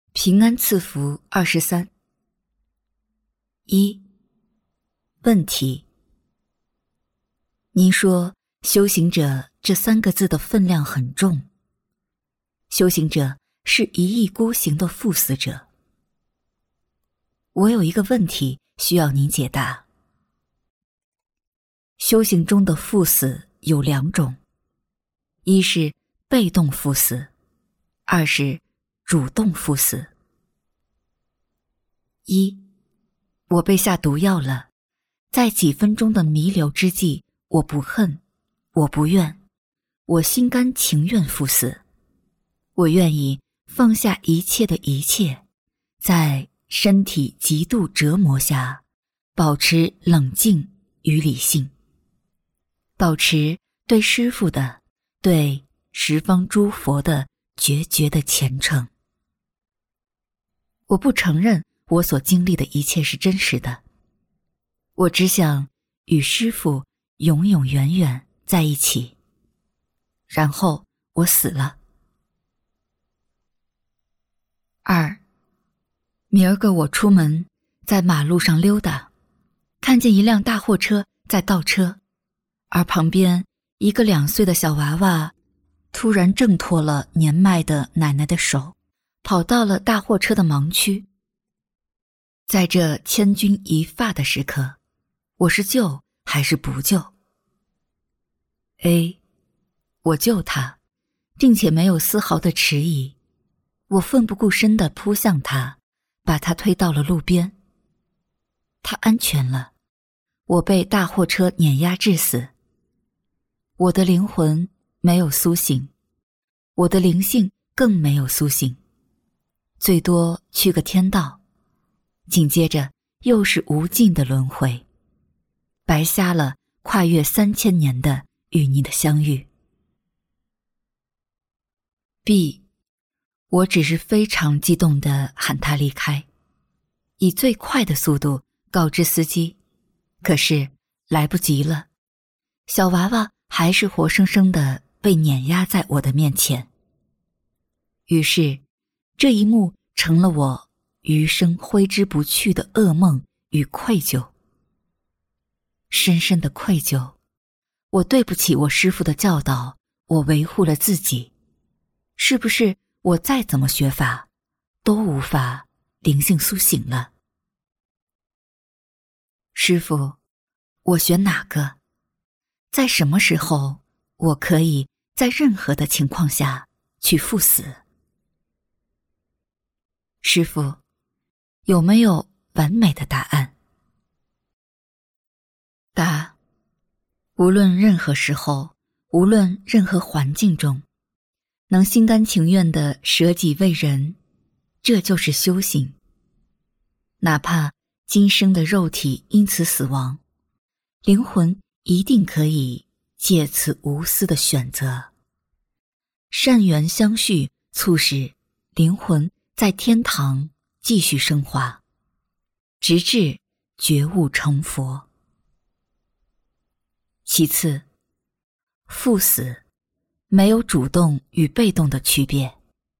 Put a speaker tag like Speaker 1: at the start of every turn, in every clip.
Speaker 1: 平安赐福23。1. 问题：您说修行者这3个字的分量很重，修行者是一意孤行的赴死者。我有一个问题需要您解答。修行中的赴死有2种，一是被动赴死，二是主动赴死。1. 我被下毒药了，在几分钟的弥留之际，我不恨，我不怨，我心甘情愿赴死。我愿意放下一切的一切，在身体极度折磨下，保持冷静与理性，保持对师父的、对十方诸佛的决绝的虔诚。我不承认我所经历的一切是真实的，我只想与师父永永远远在一起。然后我死了。2. 明儿个我出门，在马路上溜达，看见一辆大货车在倒车，而旁边一个2岁的小娃娃突然挣脱了年迈的奶奶的手，跑到了大货车的盲区。在这千钧一发的时刻，我是救还是不救？ A. 我救他，并且没有丝毫的迟疑，我奋不顾身地扑向他，把他推到了路边。他安全了，我被大货车碾压致死。我的灵魂没有苏醒，我的灵性更没有苏醒，最多去个天道，紧接着又是无尽的轮回，白瞎了跨越3000年的与你的相遇。B. 我只是非常激动地喊他离开，以最快的速度告知司机，可是来不及了，小娃娃还是活生生地被碾压在我的面前。于是这一幕成了我余生挥之不去的噩梦与愧疚，深深的愧疚。我对不起我师父的教导，我维护了自己，是不是我再怎么学法都无法灵性苏醒了？师父，我选哪个？在什么时候我可以在任何的情况下去赴死？师父，有没有完美的答案？答：无论任何时候，无论任何环境中，能心甘情愿地舍己为人，这就是修行。哪怕今生的肉体因此死亡，灵魂一定可以借此无私的选择。善缘相续，促使灵魂在天堂继续升华，直至觉悟成佛。其次，赴死没有主动与被动的区别，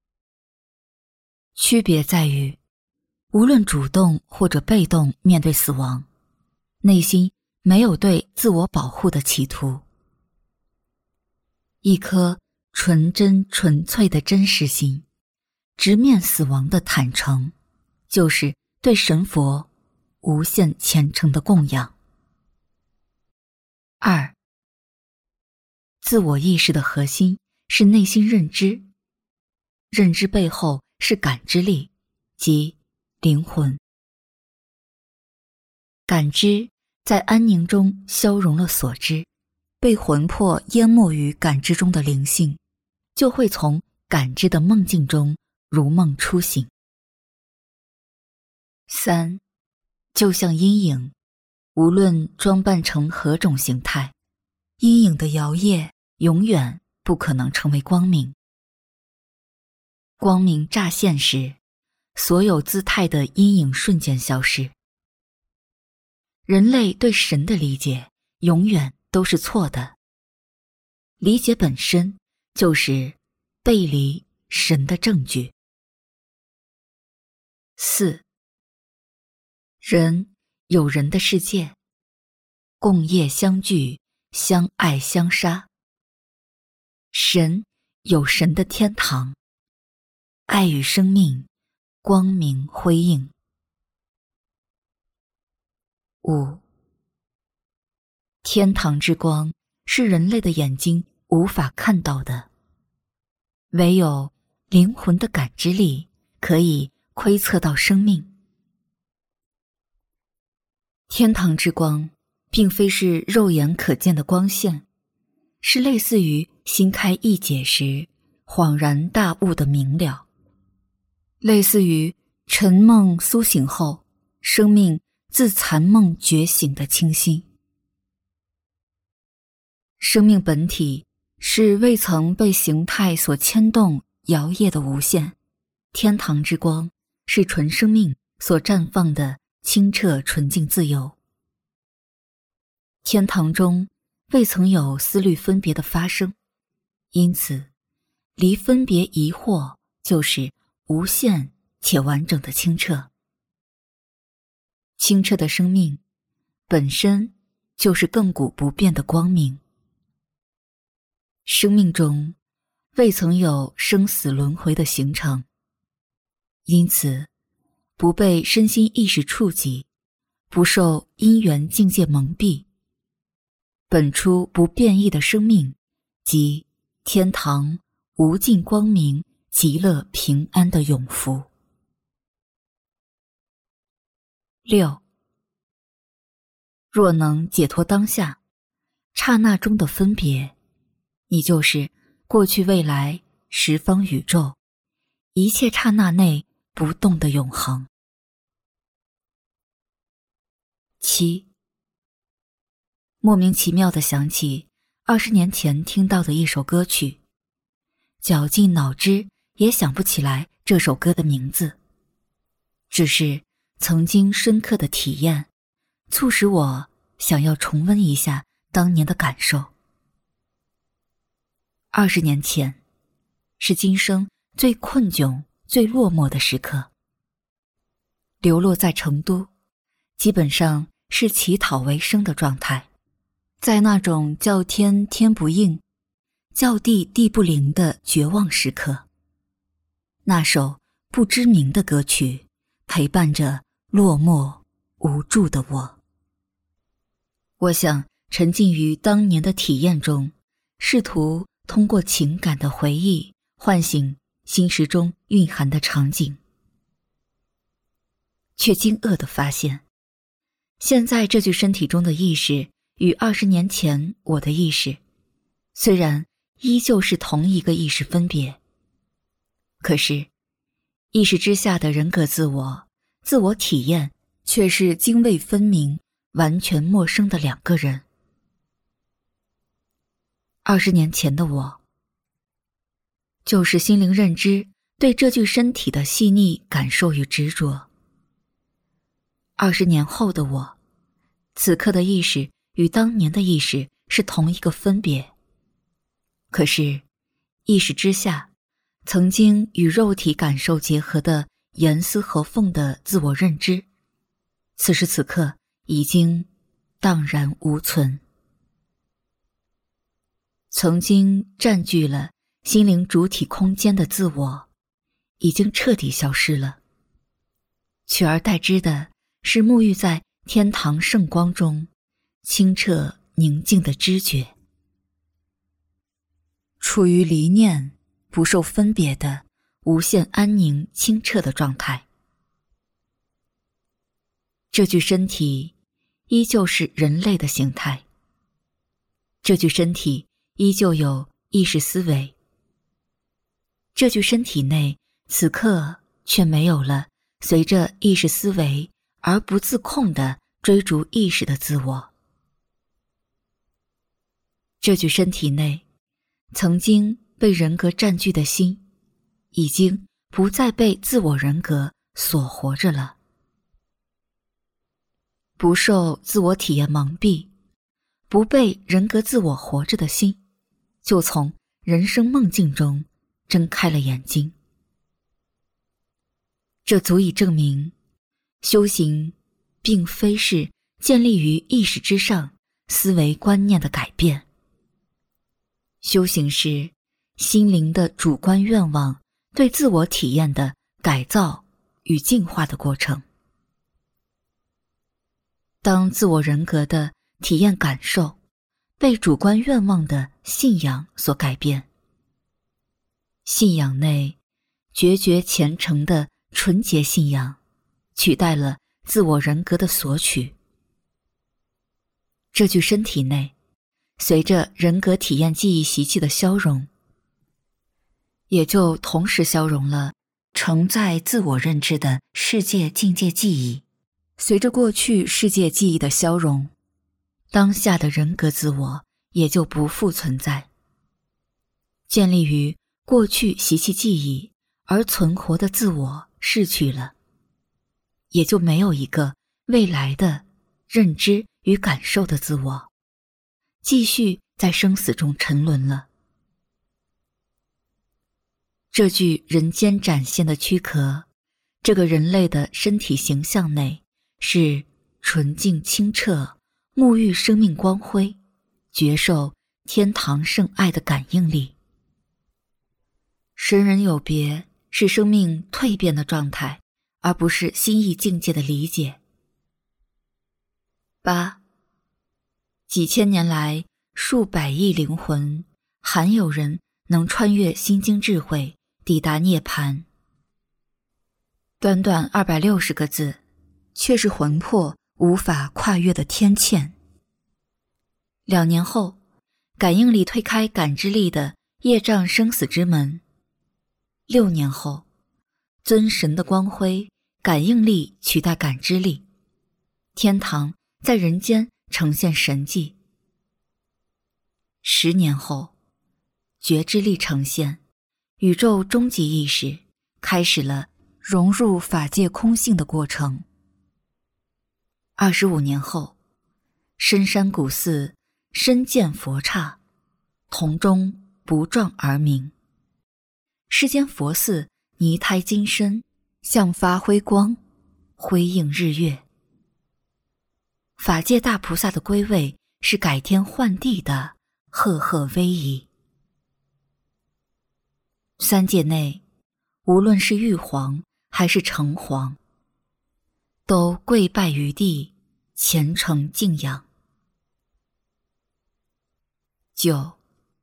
Speaker 1: 区别在于无论主动或者被动面对死亡，内心没有对自我保护的企图。一颗纯真纯粹的真实心，直面死亡的坦诚，就是对神佛无限虔诚的供养。2. 自我意识的核心是内心认知，认知背后是感知力，即灵魂。感知在安宁中消融了所知，被魂魄淹没于感知中的灵性，就会从感知的梦境中如梦初醒。3. 就像阴影，无论装扮成何种形态，阴影的摇曳永远不可能成为光明。光明乍现时，所有姿态的阴影瞬间消失。人类对神的理解永远都是错的，理解本身就是背离神的证据。 4. 人有人的世界，共业相聚，相爱相杀。神有神的天堂，爱与生命，光明辉映。5. 天堂之光是人类的眼睛无法看到的，唯有灵魂的感知力可以窥测到生命。天堂之光并非是肉眼可见的光线，是类似于心开意解时恍然大悟的明了，类似于沉梦苏醒后生命自残梦觉醒的清新。生命本体是未曾被形态所牵动摇曳的无限，天堂之光是纯生命所绽放的清澈纯净自由。天堂中未曾有思虑分别的发生，因此离分别疑惑就是无限且完整的清澈。清澈的生命本身就是亘古不变的光明。生命中未曾有生死轮回的形成，因此不被身心意识触及，不受因缘境界蒙蔽，本出不变异的生命，即天堂无尽光明、极乐平安的永福。6. 若能解脱当下，刹那中的分别，你就是过去未来十方宇宙，一切刹那内不动的永恒。7. 莫名其妙地想起20年前听到的一首歌曲，绞尽脑汁也想不起来这首歌的名字，只是曾经深刻的体验，促使我想要重温一下当年的感受。20年前，是今生最困窘、最落寞的时刻。流落在成都，基本上是乞讨为生的状态。在那种叫天天不应，叫地地不灵的绝望时刻，那首不知名的歌曲陪伴着落寞无助的我。我想沉浸于当年的体验中，试图通过情感的回忆唤醒心识中蕴含的场景，却惊愕地发现，现在这具身体中的意识与20年前我的意识，虽然依旧是同一个意识分别，可是意识之下的人格自我、自我体验却是泾渭分明、完全陌生的两个人。20年前的我，就是心灵认知对这具身体的细腻感受与执着。20年后的我，此刻的意识与当年的意识是同一个分别，可是意识之下曾经与肉体感受结合的严丝合缝的自我认知，此时此刻已经荡然无存。曾经占据了心灵主体空间的自我已经彻底消失了，取而代之的是沐浴在天堂圣光中清澈宁静的知觉，处于离念不受分别的无限安宁清澈的状态。这具身体依旧是人类的形态，这具身体依旧有意识思维，这具身体内此刻却没有了随着意识思维而不自控地追逐意识的自我。这具身体内曾经被人格占据的心，已经不再被自我人格所活着了。不受自我体验蒙蔽，不被人格自我活着的心，就从人生梦境中睁开了眼睛。 这足以证明，修行并非是建立于意识之上思维观念的改变。修行是心灵的主观愿望对自我体验的改造与进化的过程。当自我人格的体验感受被主观愿望的信仰所改变，信仰内决绝虔诚的纯洁信仰取代了自我人格的索取。这具身体内，随着人格体验记忆习气的消融，也就同时消融了承载自我认知的世界境界记忆。随着过去世界记忆的消融，当下的人格自我也就不复存在。建立于过去习气记忆而存活的自我逝去了，也就没有一个未来的认知与感受的自我，继续在生死中沉沦了。这具人间展现的躯壳，这个人类的身体形象内，是纯净清澈、沐浴生命光辉、觉受天堂圣爱的感应力。神人有别是生命蜕变的状态，而不是心意境界的理解。8. 几千年来，数百亿灵魂，罕有人能穿越心经智慧，抵达涅槃。短短260个字，却是魂魄无法跨越的天堑。2年后，感应力推开感知力的业障生死之门。6年后，尊神的光辉，感应力取代感知力，天堂在人间呈现神迹。10年后，觉知力呈现，宇宙终极意识开始了融入法界空性的过程。25年后，深山古寺深见佛刹，铜钟不撞而鸣。世间佛寺泥胎金身，向发辉光，辉映日月。法界大菩萨的归位是改天换地的赫赫威仪。三界内，无论是玉皇还是城隍，都跪拜于地，虔诚敬仰。9.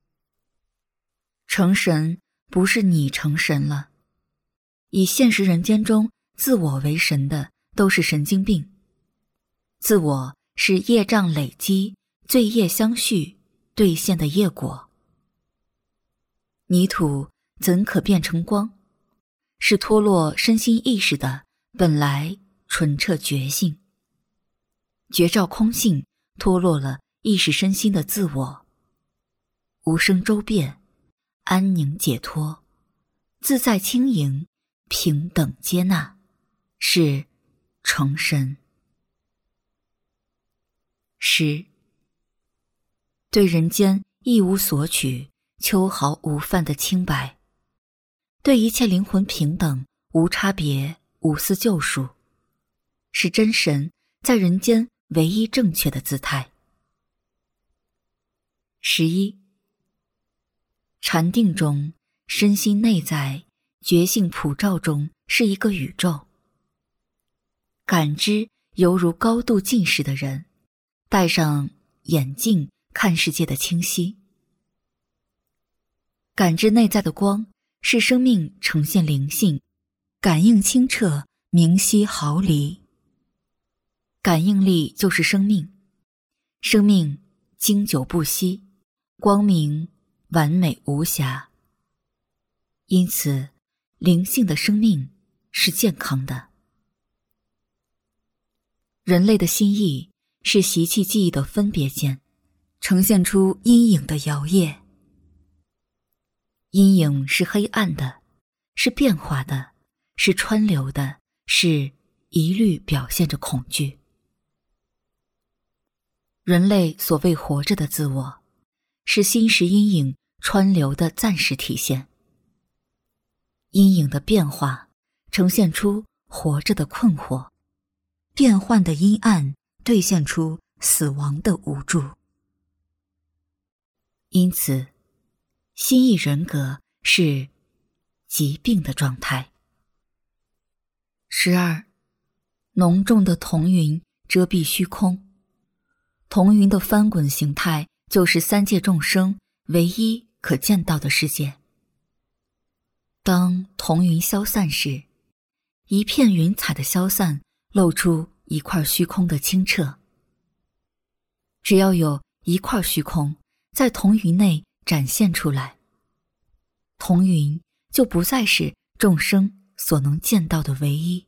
Speaker 1: 成神不是你成神了，以现实人间中自我为神的都是神经病。自我是业障累积、罪业相续兑现的业果。泥土怎可变成光？是脱落身心意识的本来纯澈觉性。觉照空性脱落了意识身心的自我，无生周遍，安宁解脱，自在轻盈，平等接纳，是成神。10. 对人间一无所取，秋毫无犯的清白，对一切灵魂平等，无差别，无私救赎，是真神在人间唯一正确的姿态。11. 禅定中，身心内在觉性普照中是一个宇宙。感知犹如高度近视的人，戴上眼镜看世界的清晰。感知内在的光，是生命呈现灵性，感应清澈，明晰毫厘。感应力就是生命，生命经久不息，光明完美无瑕。因此，灵性的生命是健康的。人类的心意是习气记忆的分别间，呈现出阴影的摇曳。阴影是黑暗的，是变化的，是川流的，是一律表现着恐惧。人类所谓活着的自我，是心识阴影川流的暂时体现。阴影的变化呈现出活着的困惑，变幻的阴暗兑现出死亡的无助。因此，心意人格是疾病的状态。12，浓重的彤云遮蔽虚空。彤云的翻滚形态就是三界众生唯一可见到的世界。当彤云消散时，一片云彩的消散露出一块虚空的清澈。只要有一块虚空在彤云内展现出来，彤云就不再是众生所能见到的唯一。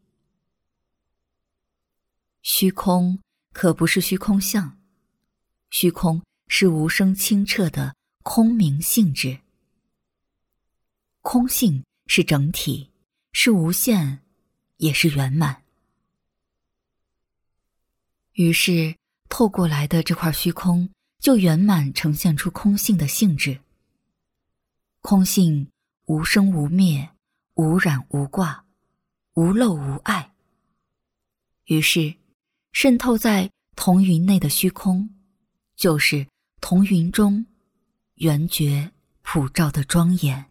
Speaker 1: 虚空可不是虚空相，虚空是无声清澈的空明性质。空性是整体，是无限，也是圆满。于是透过来的这块虚空就圆满呈现出空性的性质。空性无生无灭，无染无挂，无漏无碍。于是渗透在彤云内的虚空，就是彤云中圆觉普照的庄严。